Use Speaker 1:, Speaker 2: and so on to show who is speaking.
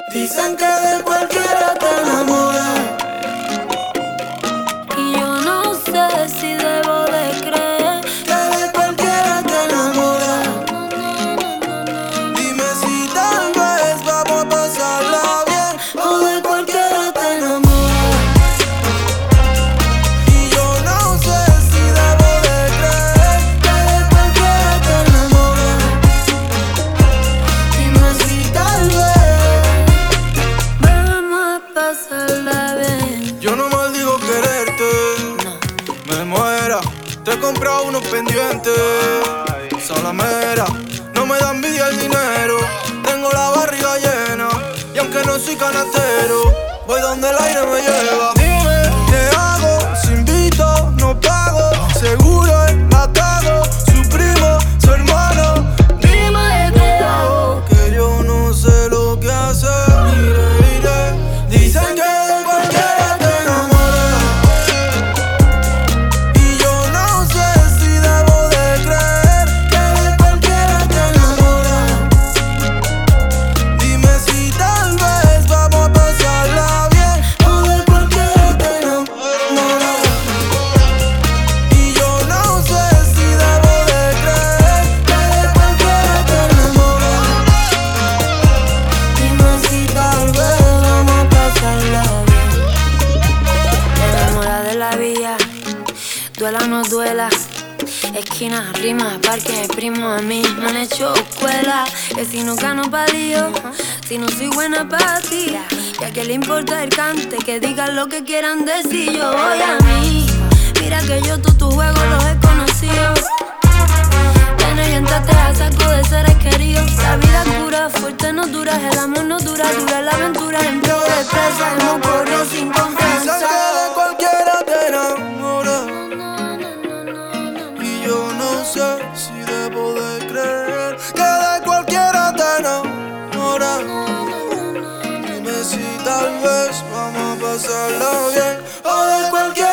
Speaker 1: Dicen que de cualquiera te enamoras.
Speaker 2: Y yo no sé si debo de creer
Speaker 1: Que de cualquiera te enamoras. Dime si tal vez vamos a pasarla bien. O de cualquiera te enamoras. Y yo no sé si debo de creer. Que de cualquiera te enamoras. Dime si tal vez
Speaker 2: vamos a pasarla bien.
Speaker 1: yo no maldigo quererte, me muera. Te he comprado unos pendientes, salamera. No me da envidia el dinero, tengo la barriga llena. Y aunque no soy canastero, voy donde el aire me lleva. Dime, ¿qué hago? Si invito, no pago. Seguro es matado, su primo, su hermano. Dime, ¿qué hago? Que yo no sé lo que hacer. Iré. Dicen que de cualquiera te enamoras. Y yo no sé si debo de creer. Que de cualquiera te enamoras. Dime si tal vez vamos a pasarla bien. O de cualquiera te enamoras. Y yo no sé si debo de creer. Que de cualquiera te enamoras. Dime si tal vez vamos a pasarla bien.
Speaker 2: Enamorada de la vía, duela o no duela. Esquinas, rimas, parques, primo, a mí me han hecho escuela. Que si no gano palillo, si no soy buena para ti. Y a qué le importa el cante, que digan lo que quieran decir. Yo voy a mí, mira que yo todos tus juegos los he conocido. Tener gente te a saco de seres queridos. La vida cura, fuerte no dura, el amor no dura. Dura la aventura, en pro de presa. Hemos corrido sin
Speaker 1: Dicen que
Speaker 2: confianza.
Speaker 1: de cualquiera te enamoras. Y yo no sé si debo de creer. Que de cualquiera te enamoras. Dime si tal vez vamos a pasarla bien. O de cualquiera